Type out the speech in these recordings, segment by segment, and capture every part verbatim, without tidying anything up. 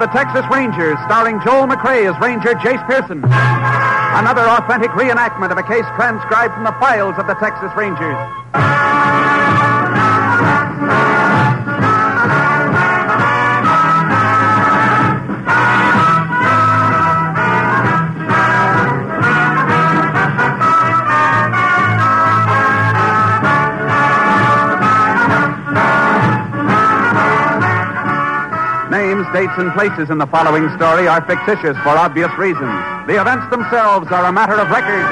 the Texas Rangers, starring Joel McRae as Ranger Jace Pearson. Another authentic reenactment of a case transcribed from the files of the Texas Rangers. Names, dates, and places in the following story are fictitious for obvious reasons. The events themselves are a matter of record.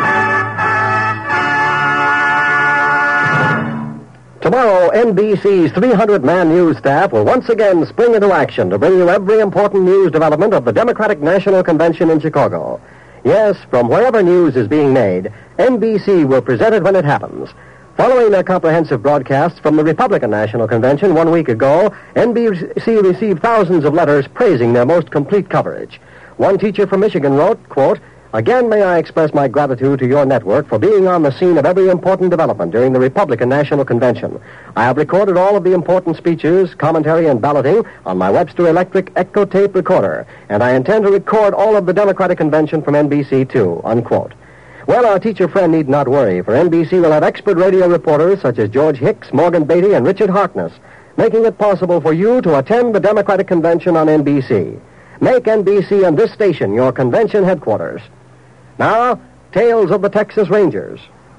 Tomorrow, N B C's three hundred man news staff will once again spring into action to bring you every important news development of the Democratic National Convention in Chicago. Yes, from wherever news is being made, N B C will present it when it happens. Following their comprehensive broadcasts from the Republican National Convention one week ago, N B C received thousands of letters praising their most complete coverage. One teacher from Michigan wrote, quote, "Again may I express my gratitude to your network for being on the scene of every important development during the Republican National Convention. I have recorded all of the important speeches, commentary, and balloting on my Webster Electric Echo Tape recorder, and I intend to record all of the Democratic Convention from N B C too," unquote. Well, our teacher friend need not worry, for N B C will have expert radio reporters such as George Hicks, Morgan Beatty, and Richard Harkness, making it possible for you to attend the Democratic Convention on N B C. Make N B C and this station your convention headquarters. Now, Tales of the Texas Rangers.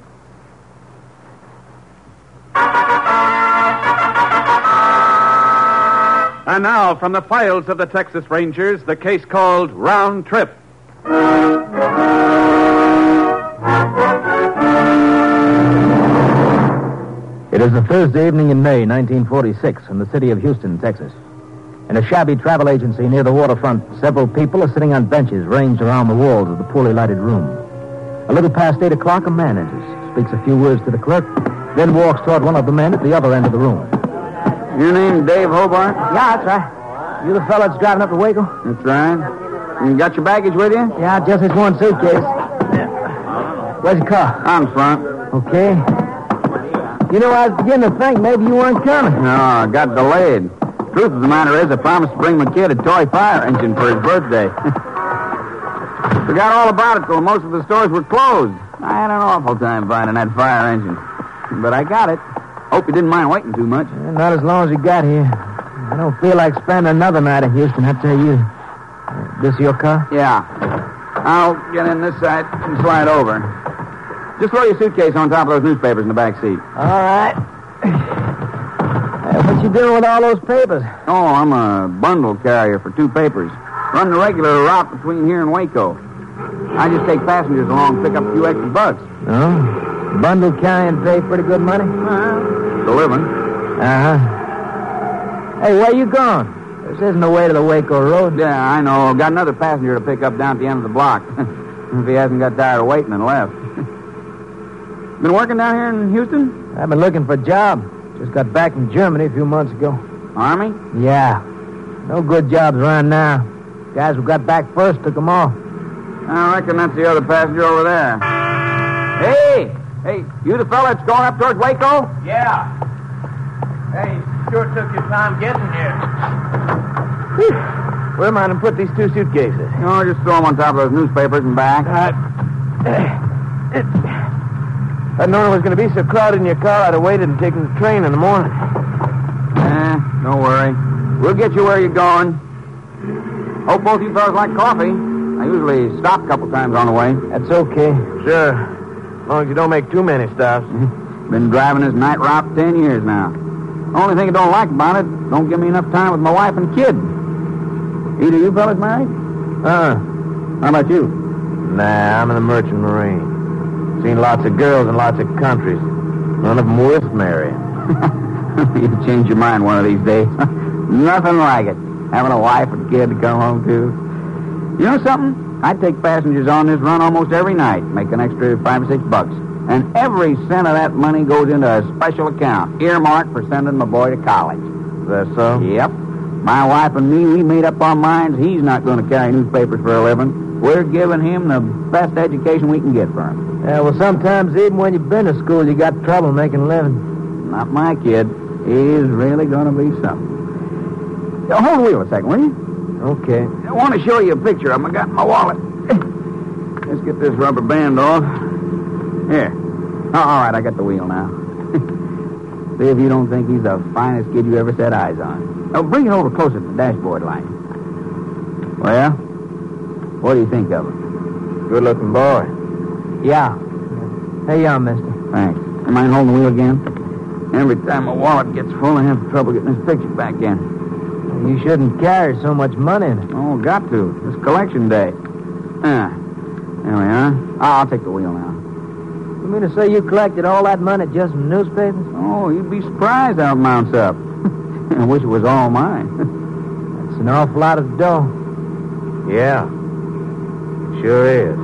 And now, from the files of the Texas Rangers, the case called Round Trip. It is a Thursday evening in May, nineteen forty-six, in the city of Houston, Texas. In a shabby travel agency near the waterfront, several people are sitting on benches ranged around the walls of the poorly lighted room. A little past eight o'clock, a man enters, speaks a few words to the clerk, then walks toward one of the men at the other end of the room. Your name Dave Hobart? Yeah, that's right. You the fella that's driving up to Waco? That's right. You got your baggage with you? Yeah, just this one suitcase. Where's your car? On front. Okay. You know, I was beginning to think maybe you weren't coming. No, I got delayed. Truth of the matter is, I promised to bring my kid a toy fire engine for his birthday. Forgot all about it till most of the stores were closed. I had an awful time finding that fire engine. But I got it. Hope you didn't mind waiting too much. Yeah, not as long as you got here. I don't feel like spending another night in Houston, I tell you. Uh, this your car? Yeah. I'll get in this side and slide over. Just throw your suitcase on top of those newspapers in the back seat. All right. Uh, what you doing with all those papers? Oh, I'm a bundle carrier for two papers. Run the regular route between here and Waco. I just take passengers along and pick up a few extra bucks. Oh? Bundle carrying pay pretty good money? Uh, the living. Uh-huh. Hey, where you going? This isn't the way to the Waco Road. Yeah, I know. Got another passenger to pick up down at the end of the block. If he hasn't got tired of waiting and left. Been working down here in Houston? I've been looking for a job. Just got back from Germany a few months ago. Army? Yeah. No good jobs around now. Guys who got back first took them off. I reckon that's the other passenger over there. Hey! Hey, you the fella that's going up towards Waco? Yeah. Hey, sure took your time getting here. Whew. Where am I going to put these two suitcases? No, just throw them on top of those newspapers and back. Uh, uh, If I'd known it was going to be so crowded in your car, I'd have waited and taken the train in the morning. Eh, don't worry. We'll get you where you're going. Hope both you fellas like coffee. I usually stop a couple times on the way. That's okay. Sure. As long as you don't make too many stops. Been driving this night route for ten years now. Only thing I don't like about it, don't give me enough time with my wife and kid. Either you fellas married? Uh-uh. How about you? Nah, I'm in the Merchant Marine. Seen lots of girls in lots of countries. None of them worth marrying. You'll change your mind one of these days. Nothing like it. Having a wife and kid to come home to. You know something? I take passengers on this run almost every night, make an extra five or six bucks. And every cent of that money goes into a special account, earmarked for sending my boy to college. Is that so? Yep. My wife and me, we made up our minds he's not going to carry newspapers for a living. We're giving him the best education we can get for him. Yeah, well, sometimes even when you've been to school, you got trouble making a living. Not my kid. He's really going to be something. Hold the wheel a second, will you? Okay. I want to show you a picture of him. I got in my wallet. Let's get this rubber band off. Here. Oh, all right, I got the wheel now. See if you don't think he's the finest kid you ever set eyes on. Oh, bring it over closer to the dashboard light. Well, what do you think of him? Good-looking boy. Yeah. Hey, yeah, mister. Thanks. You mind holding the wheel again? Every time my wallet gets full, I have trouble getting this picture back in. You shouldn't carry so much money in it. Oh, got to. It's collection day. Ah, there we are. Oh, I'll take the wheel now. You mean to say you collected all that money just from newspapers? Oh, you'd be surprised how it mounts up. I wish it was all mine. That's an awful lot of dough. Yeah, sure is.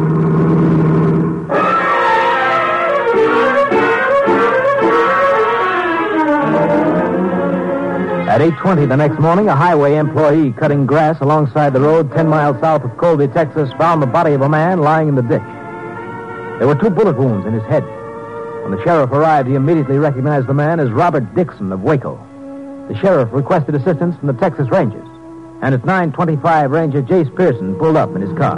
At eight twenty the next morning, a highway employee cutting grass alongside the road ten miles south of Colby, Texas, found the body of a man lying in the ditch. There were two bullet wounds in his head. When the sheriff arrived, he immediately recognized the man as Robert Dixon of Waco. The sheriff requested assistance from the Texas Rangers. And at nine twenty-five, Ranger Jace Pearson pulled up in his car.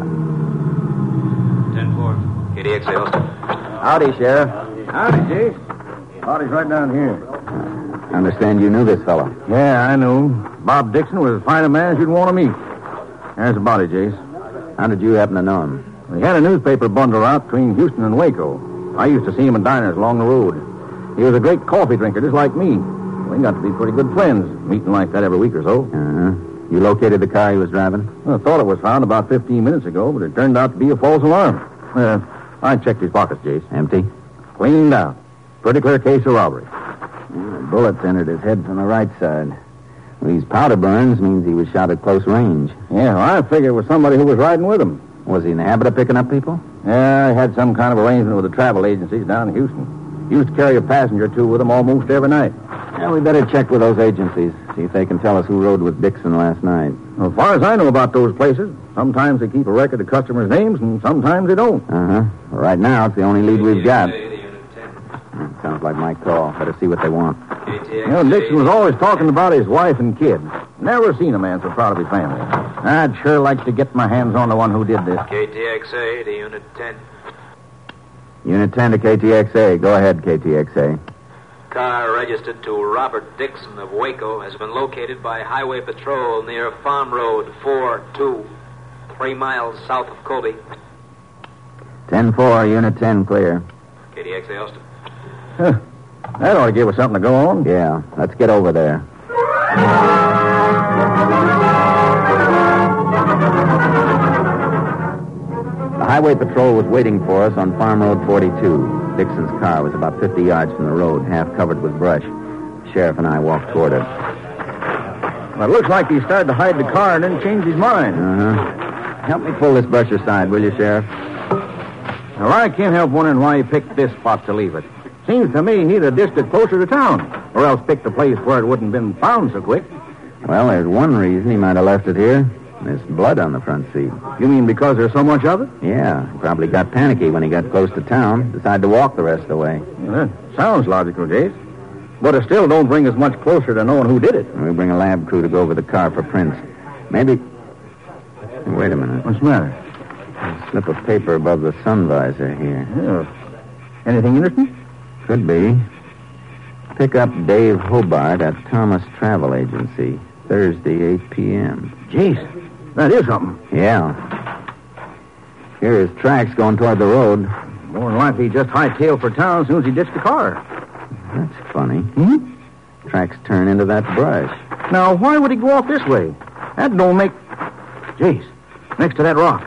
ten four, K D X A Austin. Howdy, Sheriff. Howdy, Jace. Body's right down here. I understand you knew this fellow. Yeah, I knew. Bob Dixon was as fine a man as you'd want to meet. There's the body, Jace. How did you happen to know him? We had a newspaper bundle out between Houston and Waco. I used to see him in diners along the road. He was a great coffee drinker, just like me. We got to be pretty good friends, meeting like that every week or so. Uh-huh. You located the car he was driving? Well, I thought it was found about fifteen minutes ago, but it turned out to be a false alarm. Uh, I checked his pockets, Jace. Empty? Cleaned out. Pretty clear case of robbery. Yeah, bullets entered his head from the right side. Well, these powder burns means he was shot at close range. Yeah, well, I figured it was somebody who was riding with him. Was he in the habit of picking up people? Yeah, he had some kind of arrangement with the travel agencies down in Houston. Used to carry a passenger or two with him almost every night. Yeah, we better check with those agencies, see if they can tell us who rode with Dixon last night. Well, as far as I know about those places, sometimes they keep a record of customers' names, and sometimes they don't. Uh-huh. Well, right now, it's the only lead we've got. Hmm, sounds like my call. Better see what they want. You know, Dixon was always talking about his wife and kids. Never seen a man so proud of his family. I'd sure like to get my hands on the one who did this. K T X A to Unit ten. Unit ten to K T X A. Go ahead, K T X A. Car registered to Robert Dixon of Waco has been located by Highway Patrol near Farm Road four two, three miles south of Colby. ten four, Unit ten, clear. K D X A Austin. Huh. That ought to give us something to go on. Yeah, let's get over there. The Highway Patrol was waiting for us on Farm Road forty-two. Dixon's car was about fifty yards from the road, half covered with brush. The sheriff and I walked toward it. Well, it looks like he started to hide the car and then changed his mind. Uh-huh. Help me pull this brush aside, will you, Sheriff? Well, I can't help wondering why he picked this spot to leave it. Seems to me he'd have dished it closer to town, or else picked a place where it wouldn't have been found so quick. Well, there's one reason he might have left it here. There's blood on the front seat. You mean because there's so much of it? Yeah, he probably got panicky when he got close to town. Decided to walk the rest of the way. Well, that sounds logical, Jace. But it still don't bring us much closer to knowing who did it. We bring a lab crew to go over the car for prints. Maybe... Wait a minute. What's the matter? A slip of paper above the sun visor here. Yeah. Anything interesting? Could be. Pick up Dave Hobart at Thomas Travel Agency, Thursday, eight p.m. Jace, that is something. Yeah. Here is tracks going toward the road. More than likely he just hightailed for town as soon as he ditched the car. That's funny. Hmm? Tracks turn into that brush. Now, why would he go off this way? That don't make... Jace, next to that rock.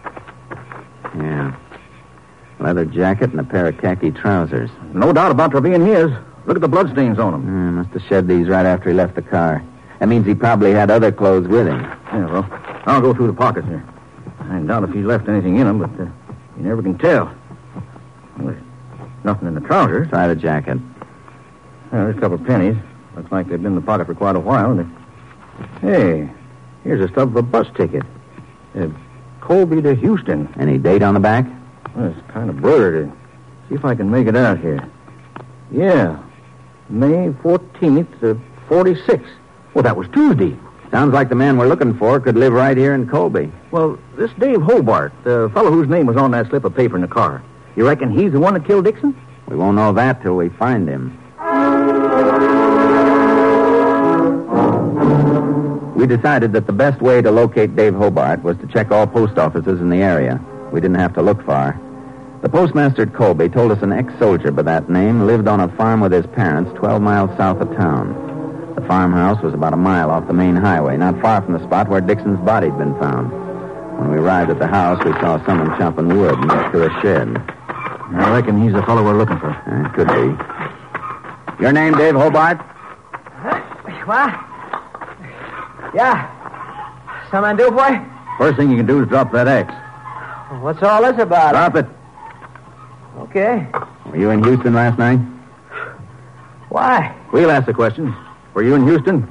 Yeah. Leather jacket and a pair of khaki trousers. No doubt about there being his. Look at the bloodstains on them. Yeah, must have shed these right after he left the car. That means he probably had other clothes with him. Yeah, well, I'll go through the pockets here. I doubt if he left anything in them, but uh, you never can tell. Well, there's nothing in the trousers. Try the jacket. Well, there's a couple of pennies. Looks like they've been in the pocket for quite a while. They... Hey, here's a stub of a bus ticket. Uh, Colby to Houston. Any date on the back? Well, it's kind of blurred. See if I can make it out here. Yeah, May fourteenth, uh, forty-six. Well, that was Tuesday. Sounds like the man we're looking for could live right here in Colby. Well, this Dave Hobart, the fellow whose name was on that slip of paper in the car, you reckon he's the one that killed Dixon? We won't know that till we find him. We decided that the best way to locate Dave Hobart was to check all post offices in the area. We didn't have to look far. The postmaster at Colby told us an ex-soldier by that name lived on a farm with his parents twelve miles south of town. The farmhouse was about a mile off the main highway, not far from the spot where Dixon's body had been found. When we arrived at the house, we saw someone chopping wood next to a shed. I reckon he's the fellow we're looking for. Uh, could be. Your name, Dave Hobart? What? Yeah. Something to do, boy? First thing you can do is drop that axe. What's all this about? Drop it. Okay. Were you in Houston last night? Why? We'll ask the questions. Were you in Houston?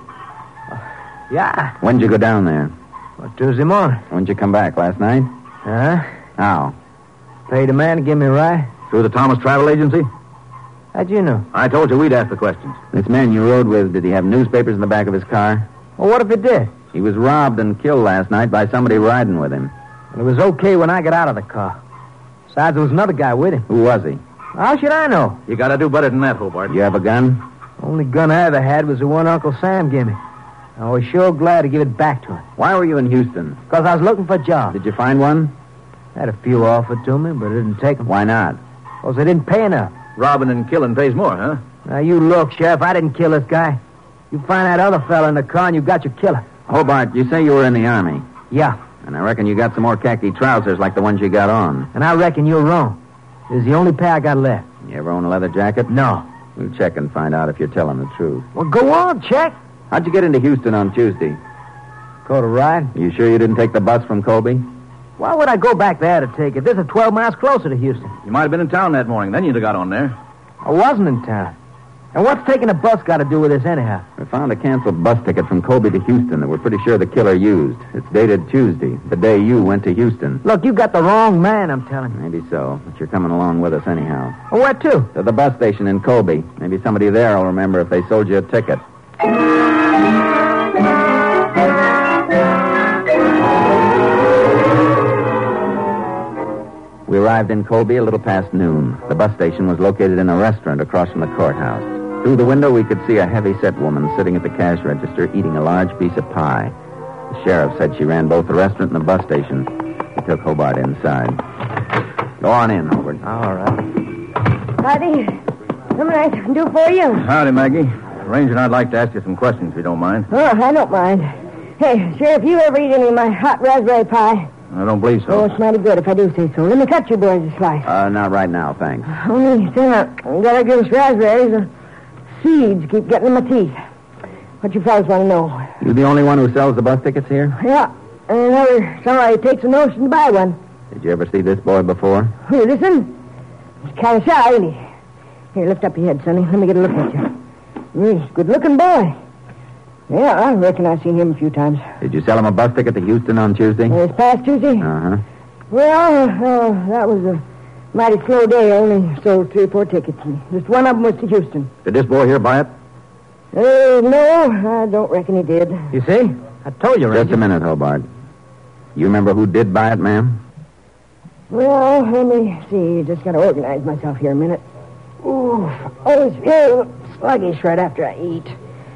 Yeah. When'd you go down there? Well, Tuesday morning. When'd you come back, last night? Huh? How? Paid a man to give me a ride. Through the Thomas Travel Agency? How'd you know? I told you we'd ask the questions. This man you rode with, did he have newspapers in the back of his car? Well, what if it did? He was robbed and killed last night by somebody riding with him. Well, it was okay when I got out of the car. Besides, there was another guy with him. Who was he? How should I know? You gotta do better than that, Hobart. You have a gun? Only gun I ever had was the one Uncle Sam gave me. I was sure glad to give it back to him. Why were you in Houston? Because I was looking for a job. Did you find one? I had a few offered to me, but I didn't take them. Why not? Because they didn't pay enough. Robbing and killing pays more, huh? Now, you look, Sheriff. I didn't kill this guy. You find that other fella in the car and you got your killer. Hobart, you say you were in the Army. Yeah. And I reckon you got some more khaki trousers like the ones you got on. And I reckon you're wrong. This is the only pair I got left. You ever own a leather jacket? No. We'll check and find out if you're telling the truth. Well, go on, check. How'd you get into Houston on Tuesday? Caught a ride. You sure you didn't take the bus from Colby? Why would I go back there to take it? This is twelve miles closer to Houston. You might have been in town that morning. Then you'd have got on there. I wasn't in town. And what's taking a bus got to do with this anyhow? We found a canceled bus ticket from Colby to Houston that we're pretty sure the killer used. It's dated Tuesday, the day you went to Houston. Look, you got the wrong man, I'm telling you. Maybe so, but you're coming along with us anyhow. Well, where to? To the bus station in Colby. Maybe somebody there will remember if they sold you a ticket. We arrived in Colby a little past noon. The bus station was located in a restaurant across from the courthouse. Through the window, we could see a heavy-set woman sitting at the cash register eating a large piece of pie. The sheriff said she ran both the restaurant and the bus station. He took Hobart inside. Go on in, Hobart. All right. Buddy, something I can do for you. Howdy, Maggie. Ranger and I'd like to ask you some questions, if you don't mind. Oh, I don't mind. Hey, Sheriff, you ever eat any of my hot raspberry pie? I don't believe Oh, so. it's mighty good if I do say so. Let me cut you boys a slice. Uh, not right now, thanks. Only thing I gotta give us raspberries. The seeds keep getting in my teeth. What you fellas want to know? You the only one who sells the bus tickets here? Yeah, and another somebody takes a notion to buy one. Did you ever see this boy before? Who, this one? He's kind of shy, isn't he? Here, lift up your head, Sonny. Let me get a look at you. He's a good-looking boy. Yeah, I reckon I've seen him a few times. Did you sell him a bus ticket to Houston on Tuesday? Uh, This past Tuesday? Uh-huh. Well, uh, that was a mighty slow day. I only sold three or four tickets. And just one of them was to Houston. Did this boy here buy it? Uh, no, I don't reckon he did. You see? I told you, Just Ranger. a minute, Hobart. You remember who did buy it, ma'am? Well, let me see. Just got to organize myself here a minute. Ooh, I was feeling sluggish right after I eat.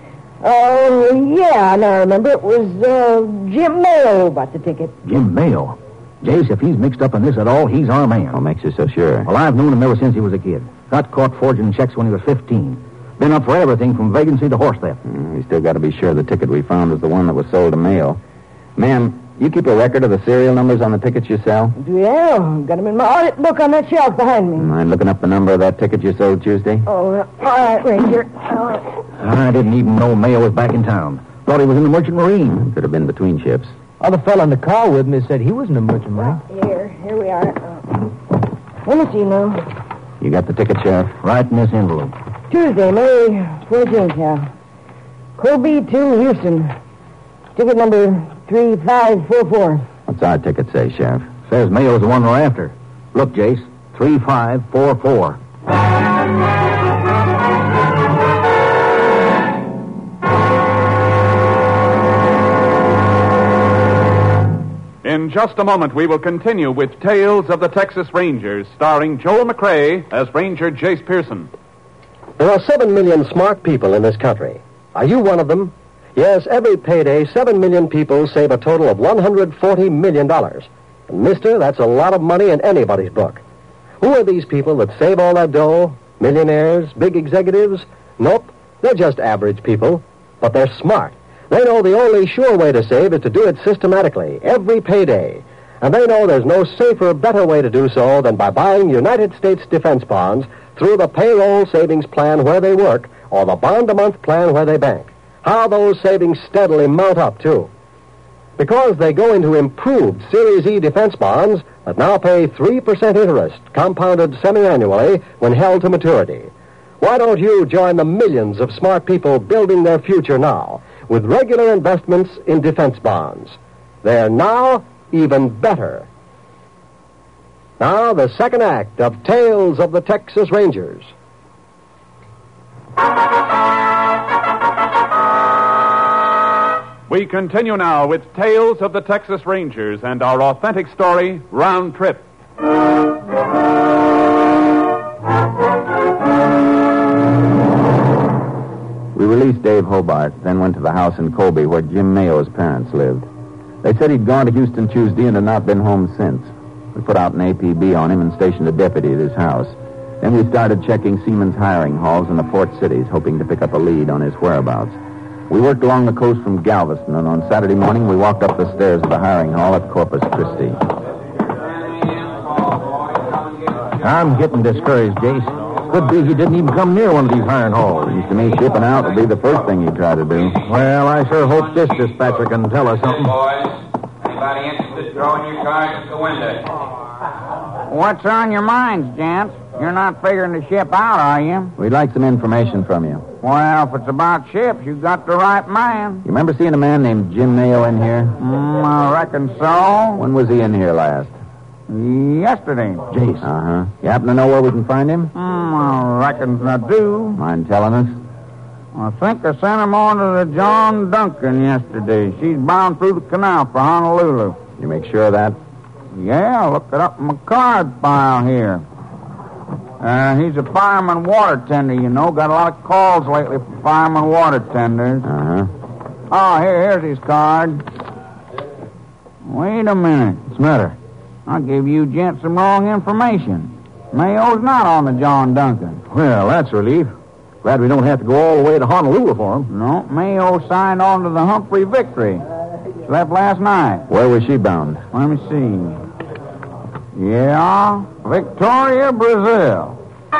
Oh, yeah, now I remember. It was uh, Jim Mayo bought the ticket. Jim Mayo. Jace, if he's mixed up in this at all, he's our man. What makes you so sure? Well, I've known him ever since he was a kid. Got caught forging checks when he was fifteen. Been up for everything from vagrancy to horse theft. Mm, we still got to be sure the ticket we found is the one that was sold to Mayo. Ma'am, you keep a record of the serial numbers on the tickets you sell? Yeah, got them in my audit book on that shelf behind me. Mind looking up the number of that ticket you sold Tuesday? Oh, uh, all right, Ranger. All right. I didn't even know Mayo was back in town. Thought he was in the Merchant Marine. Could have been between ships. Other fella in the car with me said he was in the merchant marine. Here, here we are. Uh, let me see now. You got the ticket, Sheriff? Right in this envelope. Tuesday, May fourteenth, yeah. Colby to Houston. Ticket number three five four four. What's our ticket say, Sheriff? Says Mayo's the one we're after. Look, Jace, three five four four. In just a moment, we will continue with Tales of the Texas Rangers, starring Joel McRae as Ranger Jace Pearson. There are seven million smart people in this country. Are you one of them? Yes, every payday, seven million people save a total of one hundred forty million dollars. And, mister, that's a lot of money in anybody's book. Who are these people that save all that dough? Millionaires? Big executives? Nope. They're just average people. But they're smart. They know the only sure way to save is to do it systematically, every payday. And they know there's no safer, better way to do so than by buying United States defense bonds through the payroll savings plan where they work or the bond-a-month plan where they bank. How those savings steadily mount up, too. Because they go into improved Series E defense bonds that now pay three percent interest, compounded semi-annually when held to maturity. Why don't you join the millions of smart people building their future now with regular investments in defense bonds? They're now even better. Now, the second act of Tales of the Texas Rangers. We continue now with Tales of the Texas Rangers and our authentic story, Round Trip. We released Dave Hobart, then went to the house in Colby where Jim Mayo's parents lived. They said he'd gone to Houston Tuesday and had not been home since. We put out an A P B on him and stationed a deputy at his house. Then we started checking Seaman's hiring halls in the port cities, hoping to pick up a lead on his whereabouts. We worked along the coast from Galveston, and on Saturday morning we walked up the stairs of the hiring hall at Corpus Christi. I'm getting discouraged, Jace. Could be he didn't even come near one of these hiring halls. Seems to me shipping out would be the first thing he'd try to do. Well, I sure hope this dispatcher can tell us something. Boys, anybody interested throwing your cards at the window? What's on your minds, gents? You're not figuring to ship out, are you? We'd like some information from you. Well, if it's about ships, you got the right man. You remember seeing a man named Jim Mayo in here? Mm, I reckon so. When was he in here last? Yesterday. Jace. Uh-huh. You happen to know where we can find him? Mm, I reckon I do. Mind telling us? I think I sent him on to the John Duncan yesterday. She's bound through the canal for Honolulu. You make sure of that? Yeah, look it up in my card file here. Uh, he's a fireman water tender, you know. Got a lot of calls lately for fireman water tenders. Uh-huh. Oh, here, here's his card. Wait a minute. What's the matter? I gave you gents some wrong information. Mayo's not on the John Duncan. Well, that's a relief. Glad we don't have to go all the way to Honolulu for him. No, Mayo signed on to the Humphrey Victory. She left last night. Where was she bound? Let me see. Yeah, Victoria, Brazil.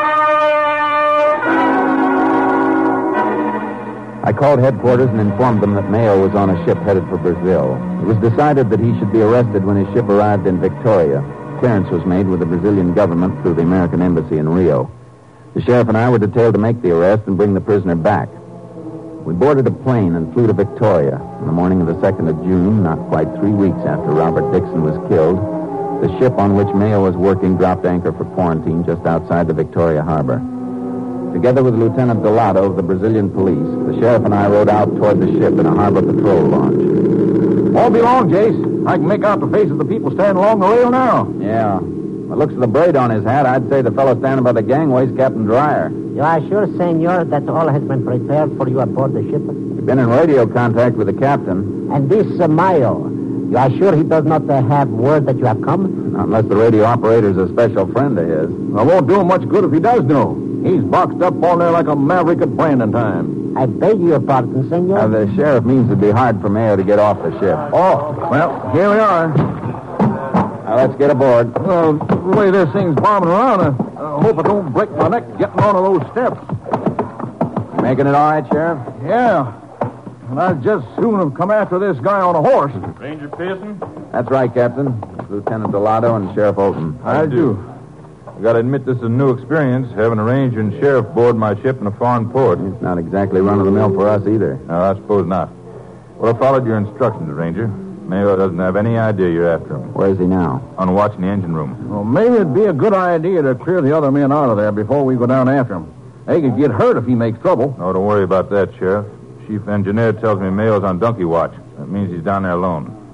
I called headquarters and informed them that Mayo was on a ship headed for Brazil. It was decided that he should be arrested when his ship arrived in Victoria. Clearance was made with the Brazilian government through the American embassy in Rio. The sheriff and I were detailed to make the arrest and bring the prisoner back. We boarded a plane and flew to Victoria. On the morning of the second of June, not quite three weeks after Robert Dixon was killed, the ship on which Mayo was working dropped anchor for quarantine just outside the Victoria harbor. Together with Lieutenant Delado of the Brazilian police, the sheriff and I rode out toward the ship in a harbor patrol launch. Won't be long, Jace. I can make out the face of the people standing along the rail now. Yeah. By the looks of the braid on his hat, I'd say the fellow standing by the gangway's Captain Dreyer. You are sure, senor, that all has been prepared for you aboard the ship? We've been in radio contact with the captain. And this uh, Mayo, you are sure he does not uh, have word that you have come? Not unless the radio operator's a special friend of his. Well, it won't do him much good if he does know. He's boxed up on there like a maverick at Brandon time. I beg your pardon, senor. Uh, the sheriff means it'd be hard for Mayo to get off the ship. Oh, well, here we are. Now, let's get aboard. Well, the way this thing's bombing around, I, I hope I don't break my neck getting on those steps. You making it all right, Sheriff? Yeah. And I'd just soon have come after this guy on a horse. Ranger Pearson? That's right, Captain. It's Lieutenant Delado and Sheriff Olton. I do. I gotta admit this is a new experience, having a ranger and sheriff board my ship in a foreign port. It's not exactly run-of-the-mill for us either. No, I suppose not. Well, I followed your instructions, Ranger. Mayo doesn't have any idea you're after him. Where is he now? On watch in the engine room. Well, maybe it'd be a good idea to clear the other men out of there before we go down after him. They could get hurt if he makes trouble. No, don't worry about that, Sheriff. Chief engineer tells me Mayo's on donkey watch. That means he's down there alone.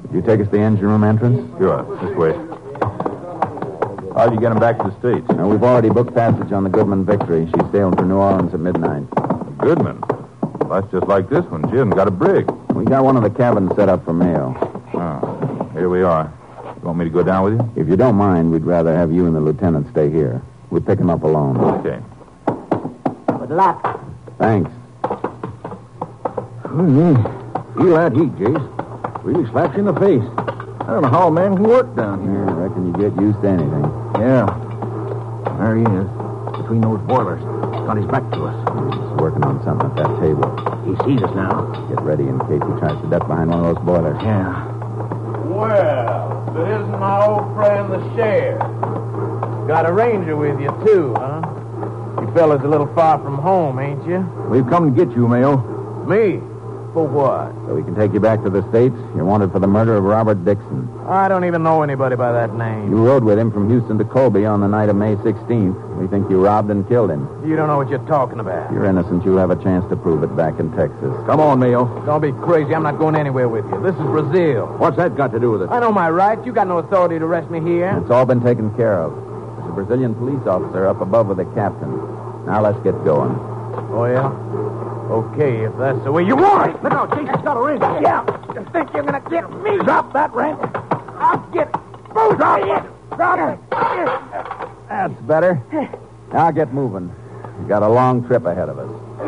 Would you take us to the engine room entrance? Sure. This way. How'd you get him back to the States? Now, we've already booked passage on the Goodman Victory. She's sailing for New Orleans at midnight. Goodman? Well, that's just like this one. She hasn't got a brig. We got one of the cabins set up for mail. Oh, here we are. You want me to go down with you? If you don't mind, we'd rather have you and the lieutenant stay here. We'll pick him up alone. Okay. Good luck. Thanks. Mm-hmm. Feel that heat, Jace. Really slaps you in the face. I don't know how a man can work down here. Yeah, I reckon you get used to anything. Yeah. There he is, between those boilers. Got his back to us. He's working on something at that table. He sees us now. Get ready in case he tries to duck behind one of those boilers. Yeah. Well, if it isn't my old friend, the sheriff. Got a ranger with you, too, huh? You fellas a little far from home, ain't you? We've come to get you, Mayo. Me? For what? So we can take you back to the States. You're wanted for the murder of Robert Dixon. I don't even know anybody by that name. You rode with him from Houston to Colby on the night of May sixteenth. We think you robbed and killed him. You don't know what you're talking about. If you're innocent, you'll have a chance to prove it back in Texas. Come on, Mayo. Don't be crazy. I'm not going anywhere with you. This is Brazil. What's that got to do with it? I know my rights. You got no authority to arrest me here. It's all been taken care of. There's a Brazilian police officer up above with a captain. Now let's get going. Oh, yeah? Okay, if that's the way you want it. Look out, Jason's got a ring. Yeah. You think you're going to get me? Drop that ring. I'll get it. Both of you. Drop it. That's better. Now get moving. We've got a long trip ahead of us.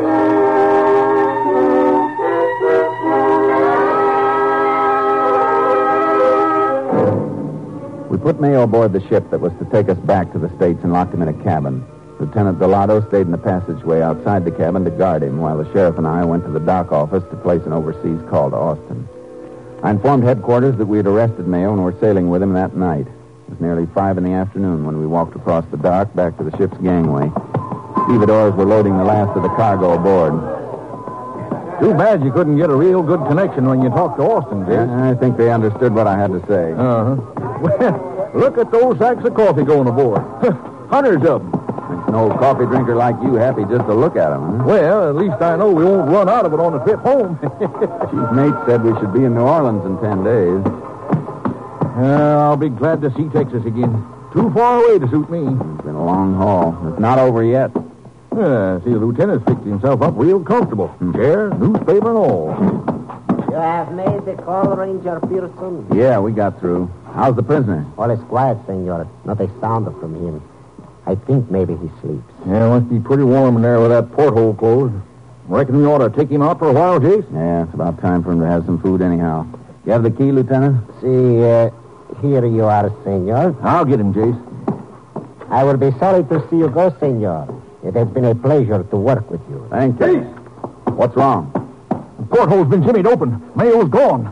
We put Mayo aboard the ship that was to take us back to the States and locked him in a cabin. Lieutenant Delado stayed in the passageway outside the cabin to guard him, while the sheriff and I went to the dock office to place an overseas call to Austin. I informed headquarters that we had arrested Mayo and were sailing with him that night. It was nearly five in the afternoon when we walked across the dock back to the ship's gangway. Stevedores were loading the last of the cargo aboard. Too bad you couldn't get a real good connection when you talked to Austin, Jace. I think they understood what I had to say. Uh-huh. Well, look at those sacks of coffee going aboard. Hundreds of them. Makes an old coffee drinker like you happy just to look at them, huh? Well, at least I know we won't run out of it on the trip home. Chief Mate said we should be in New Orleans in ten days. Uh, I'll be glad to see Texas again. Too far away to suit me. It's been a long haul. It's not over yet. Yeah, see, the lieutenant's fixed himself up real comfortable. Hmm. Chair, newspaper, and all. You have made the call, Ranger Pearson? Yeah, we got through. How's the prisoner? All is quiet, senor. Not a sound from him. I think maybe he sleeps. Yeah, must be pretty warm in there with that porthole closed. Reckon we ought to take him out for a while, Jace? Yeah, it's about time for him to have some food anyhow. You have the key, Lieutenant? See, uh, here you are, senor. I'll get him, Jace. I will be sorry to see you go, senor. It has been a pleasure to work with you. Thank you. What's wrong? The porthole's been jimmied open. Mayo's gone.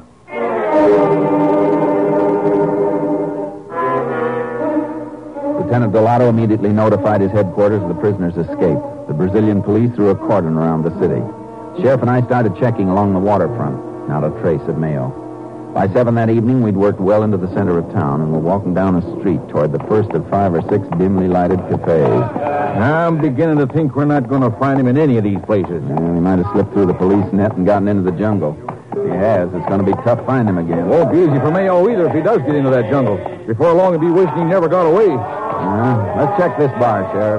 Lieutenant Delado immediately notified his headquarters of the prisoner's escape. The Brazilian police threw a cordon around the city. Sheriff and I started checking along the waterfront. Not a trace of Mayo. By seven that evening, we'd worked well into the center of town and were walking down a street toward the first of five or six dimly lighted cafes. I'm beginning to think we're not going to find him in any of these places. Yeah, he might have slipped through the police net and gotten into the jungle. If he has, it's going to be tough finding him again. Won't be easy for Mayo either if he does get into that jungle. Before long, he'll be wishing he never got away. Uh, let's check this bar, Sheriff.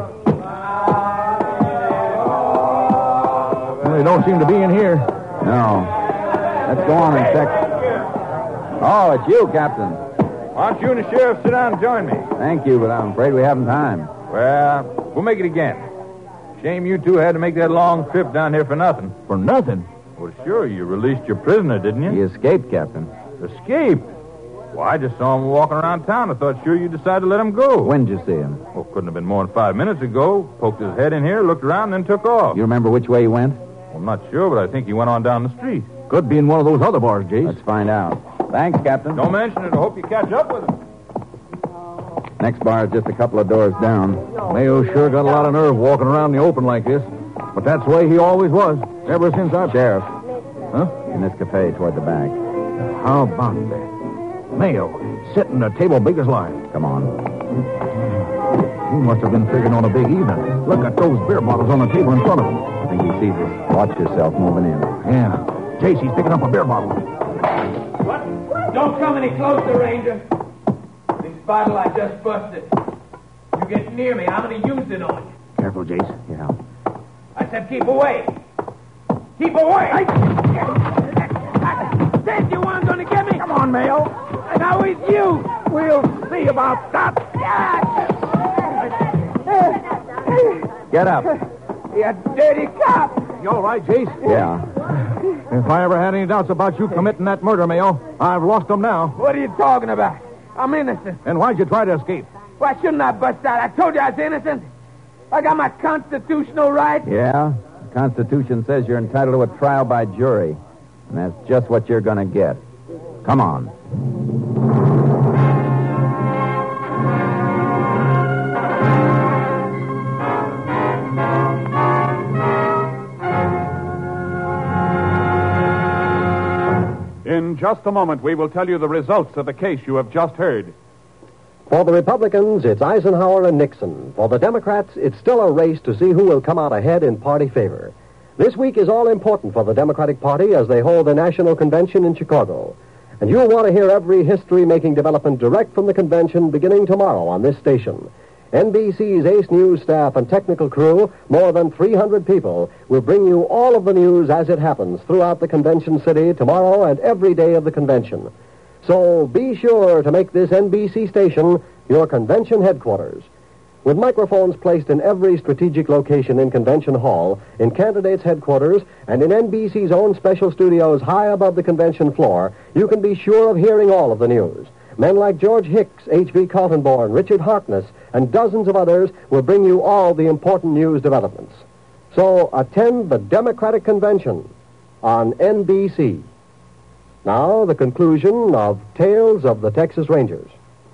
Well, they don't seem to be in here. No. Let's go on and check. Oh, it's you, Captain. Why don't you and the sheriff sit down and join me? Thank you, but I'm afraid we haven't time. Well, we'll make it again. Shame you two had to make that long trip down here for nothing. For nothing? Well, sure, you released your prisoner, didn't you? He escaped, Captain. Escaped? Well, I just saw him walking around town. I thought sure you decided to let him go. When'd you see him? Well, couldn't have been more than five minutes ago. Poked his head in here, looked around, and then took off. You remember which way he went? Well, I'm not sure, but I think he went on down the street. Could be in one of those other bars, Jace. Let's find out. Thanks, Captain. Don't mention it. I hope you catch up with him. Next bar is just a couple of doors down. Mayo sure got a lot of nerve walking around in the open like this. But that's the way he always was, ever since I... Sheriff. Huh? In this cafe toward the back. How about that? Mayo, sitting at a table big as life. Come on. He must have been figuring on a big evening. Look at those beer bottles on the table in front of him. I think he sees us. Watch yourself moving in. Yeah. Chase, he's picking up a beer bottle. What? Don't come any closer, Ranger. This bottle I just busted. You get near me, I'm going to use it on you. Careful, Jace. Yeah. I said keep away. Keep away. I said you weren't going to get me. Come on, Mayo. Now it's you. We'll see about that. Get up. You dirty cop. You all right, Jace? Yeah. If I ever had any doubts about you committing that murder, Mayo, I've lost them now. What are you talking about? I'm innocent. And why'd you try to escape? Why shouldn't I bust out? I told you I was innocent. I got my constitutional rights. Yeah? The Constitution says you're entitled to a trial by jury. And that's just what you're going to get. Come on. In just a moment, we will tell you the results of the case you have just heard. For the Republicans, it's Eisenhower and Nixon. For the Democrats, it's still a race to see who will come out ahead in party favor. This week is all important for the Democratic Party as they hold their national convention in Chicago. And you'll want to hear every history-making development direct from the convention beginning tomorrow on this station. N B C's Ace News staff and technical crew, more than three hundred people, will bring you all of the news as it happens throughout the convention city tomorrow and every day of the convention. So be sure to make this N B C station your convention headquarters. With microphones placed in every strategic location in Convention Hall, in candidates' headquarters, and in N B C's own special studios high above the convention floor, you can be sure of hearing all of the news. Men like George Hicks, H V Kaltenborn, Richard Harkness, and dozens of others will bring you all the important news developments. So attend the Democratic Convention on N B C. Now, the conclusion of Tales of the Texas Rangers.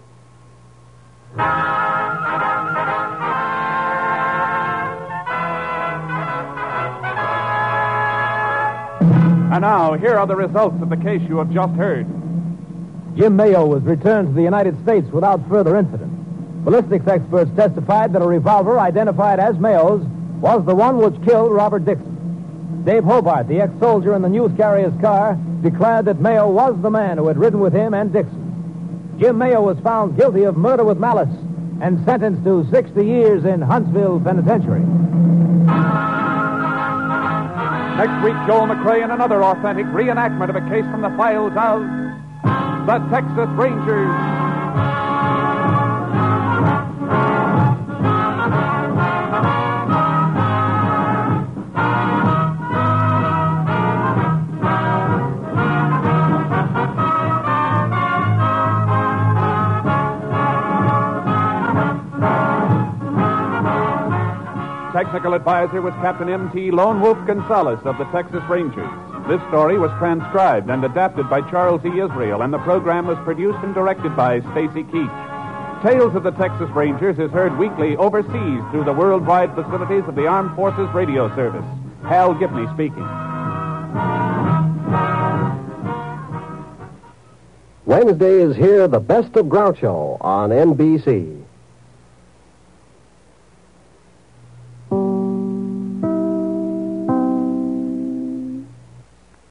And now, here are the results of the case you have just heard. Jim Mayo was returned to the United States without further incident. Ballistics experts testified that a revolver identified as Mayo's was the one which killed Robert Dixon. Dave Hobart, the ex-soldier in the news carrier's car, declared that Mayo was the man who had ridden with him and Dixon. Jim Mayo was found guilty of murder with malice and sentenced to sixty years in Huntsville Penitentiary. Next week, Joel McRae in another authentic reenactment of a case from the files of the Texas Rangers. Technical advisor was Captain M T Lone Wolf Gonzalez of the Texas Rangers. This story was transcribed and adapted by Charles E. Israel, and the program was produced and directed by Stacy Keach. Tales of the Texas Rangers is heard weekly overseas through the worldwide facilities of the Armed Forces Radio Service. Hal Gibney speaking. Wednesday is here, the best of Groucho on N B C.